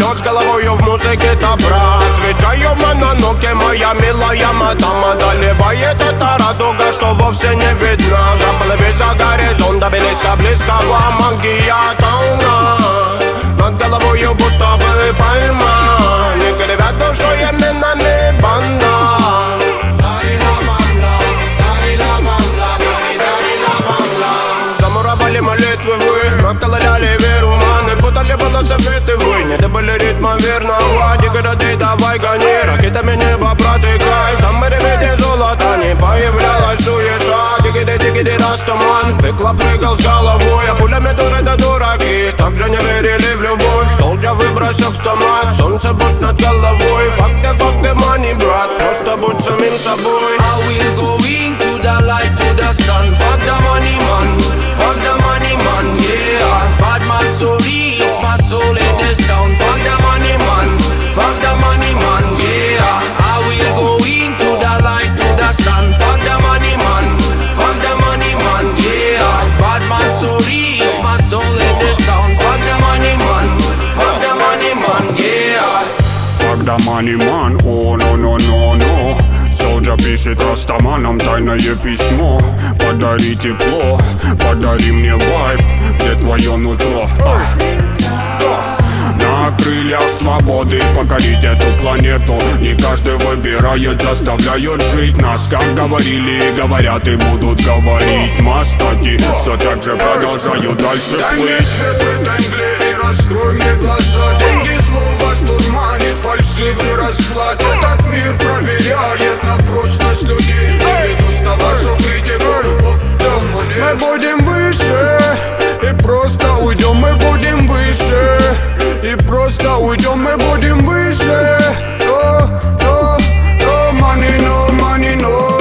нот с головою в музыке-то, брат. Отвечаю мононоке, моя милая мадама. Доливает эта радуга, что вовсе не видно. Заплыви за горизонт, до близко-близкого магия тауна. Над головою будто бы пальма. Не кривят душой именами банда. Замуровали молитвы вы, накололяли веру маны. Путали было советы вы, не добыли ритма верного. Деграды давай гони, ракетами небо протыкай. Там мы ребята золота, не появлялась суета. Дигиди растаман, в пекло прыгал с головой. А пулями дуры-то дураки, также не верили в любовь. Солдя выбросил автомат, солнце будь над головой. Факты, money, брат, просто будь самим собой. I will go into the light, to the sun. Fuck the money man, fuck the money man, yeah. Bad man sorry, it's my soul in the sound. Fuck the money man, fuck the money man, yeah. I will go into the light, to the sun. Fuck the money man, fuck the money man, yeah. Bad man sorry, it's my soul in the sound. Fuck the money man, fuck the money man, yeah. Fuck the money man, oh no. Солджа пишет растаманам тайное письмо. Подари тепло, подари мне вайб, где твое нутро. На крыльях свободы покорить эту планету. Не каждый выбирает, заставляют жить нас. Как говорили и говорят и будут говорить мастаки, все так же продолжаю дальше плыть. Дай мне свет в этой мгле и раскрой мне глаза. Деньги зло вас дурманит, фальшивый расклад. Этот мир проверяет на прочность людей. Не ведусь на вашу критику. Мы будем выше и просто уйдем. Мы будем выше и просто уйдем. Мы будем выше. No money, no.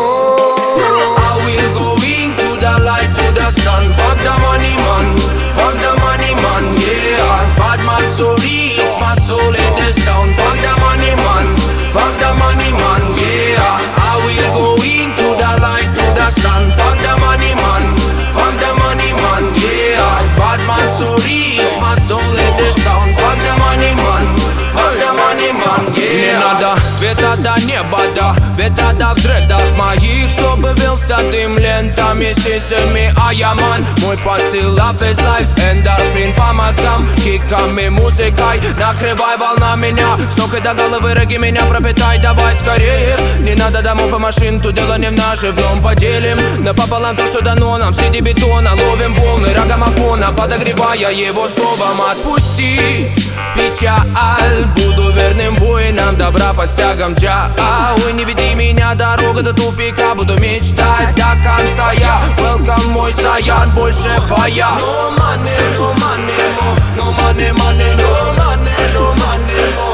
I will go into the light, to the sun. Fuck the money man, fuck the money man, yeah. Bad man sorry, it's my soul in the sound. Fuck the money man, fuck the money man, yeah. I will go into the light, to the sun. Fuck the money man, fuck the money man, yeah. Bad man sorry, it's my soul in the sound. Fuck the money man, fuck the money man, yeah. Не надо света до неба, до ветра до в дредах моих, чтобы вился дым лентами, сисями, а я ман. Мой посыл love is life, эндорфин по мозгам, киками, музыкой. Накрывай волна меня, с ног и до головы роги меня пропитай, давай скорее. Не надо домов и машин, тут дело не в наживном. Поделим напополам то, что дано нам, среди бетона. Ловим волны рогомофона, подогревая его словом. Отпусти печаль, буду верным воинам добра под стягом джа. Ой, не веди меня, дорога до тупика. Буду мечтать до конца я. Welcome, мой Саян, больше фая. No money, no money, no money, no money, no money.